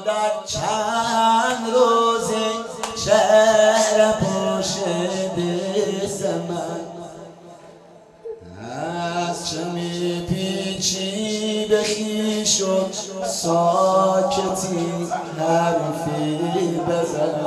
مادر چند روزه چهره پوشیده زمن از چه میپیچی به خویش و ساکتی حرفی بزن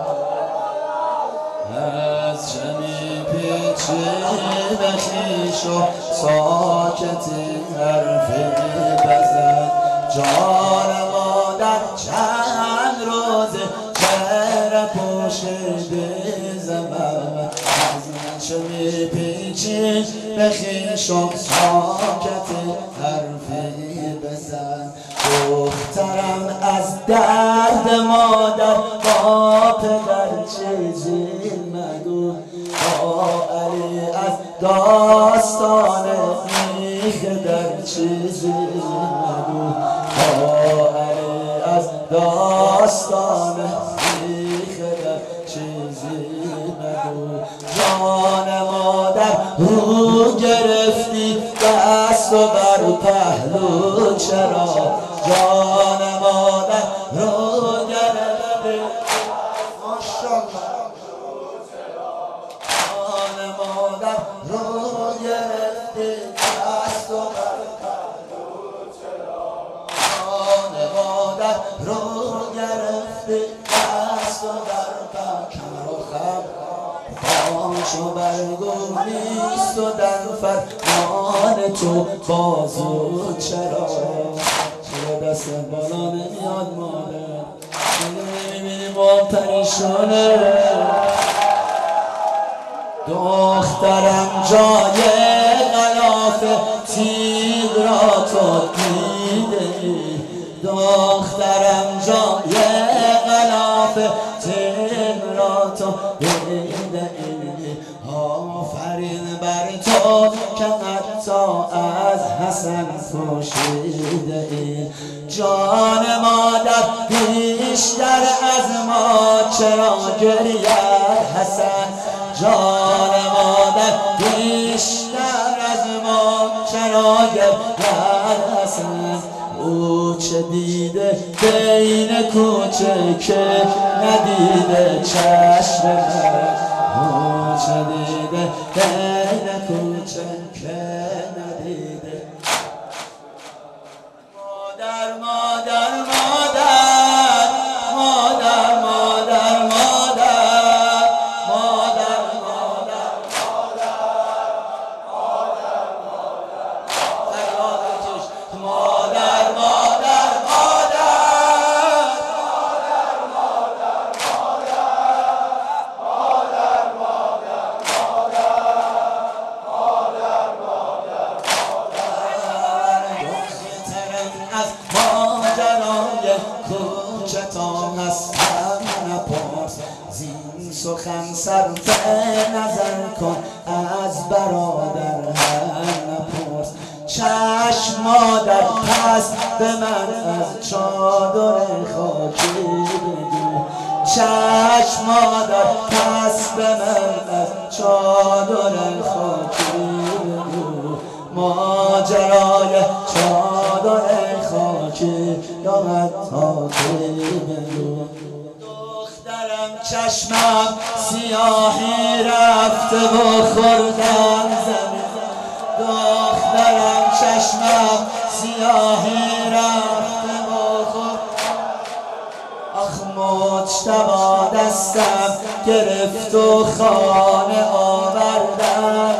از چه میپیچی به خویش و ساکتی حرفی بزن جان مادر چند روزه چهره پوشیده زمن از چه میپیچی به خویش و ساکتی حرفی بزن دخترم از درد مادر با پدر چیزی مگو با علی از داستان میخ در چیزی مگو با علی از داستان میخ در چیزی مگو جان مادر رو گرفتی دست و بر پهلو چرا جان مادر رو گرفتی جان مادر رو گرفتی دست و بر پهلو چرا جان مادر رو گرفتی دست و بر پهلو کمر و خم پاشو برگو نیست و در فرمان تو بازو چرا دست بالا نمیاد مادر میبینی ما پریشانه دخترم جای غلاف تیغ را تو دیده دخترم جای غلاف تیغ را تو دیده آفرین بر تو که حتی از حسن پوشیده ای جان مادر بیشتر از ما چرا گرید حسن جان مادر بیشتر از ما چرا گرید حسن او چه دیده بین کوچه که ندیده چشم من او چه دیده بین کوچه که ندیده مادر مادر مادر مادر مادر مادر مادر مادر مادر مادر کوچتان هستم نپرس زین سخن صرف نظر کن از برادر هم نپرس چشم مادر پس به من از چادر خاکی بگو چشم مادر پس به من از چادر خاکی بگو ماجرای چادر خاکی یا حتی بگو دخترم چشمم سیاهی رفته و خوردم زمین دخترم چشمم سیاهی رفته و خوردم آخ مجتبا دستم گرفت و خانه آوردم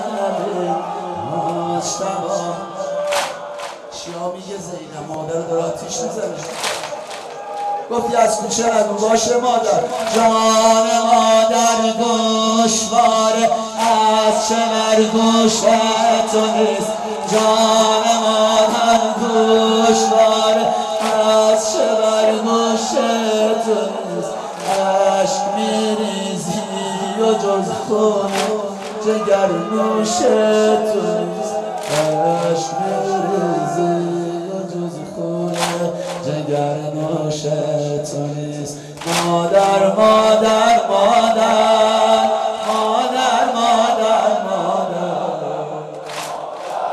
مجتبا چیا میگه زینب مادر داره آتیش میزنه گفتی از کوچه نگو باشه مادر جان مادر گوشواره از چه بر گوش تو نیست جان مادر گوشواره از چه بر گوش تو نیست عشق میریزی و جز خون جگر نوش تو نیست عشق میریزی و جز خون جگر نوش تو نیست مادر مادر مادر مادر مادر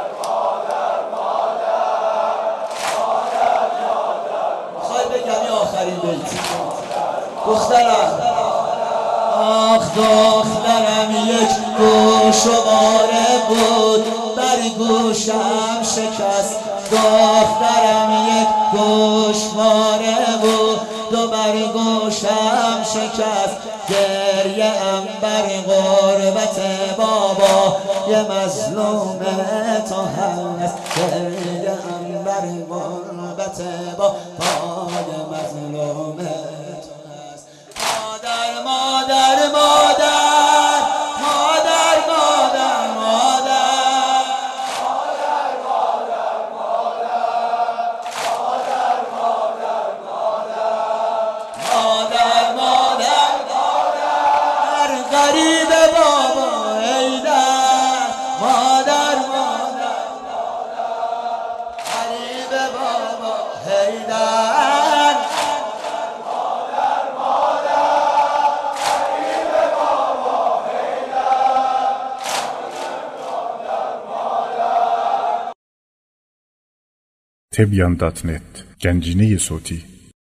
مادر میخوای بگم یا آخر آخرین بیت. دخترم آخ دخترم یک گوشواره بود بر گوشم شکست. دخترم یک گوشواره بود و بر گوشم شکست. گریه ام بر غربت بابا یه مظلوم تو هست. گریه ام بر غربت بابا یه مظلوم تو هست. مادر مادر مادر مادر مادر مادر غریب بابا ایدر. مادر مادر غریب بابا ایدر. Tebyan.net Gənciniyi Soti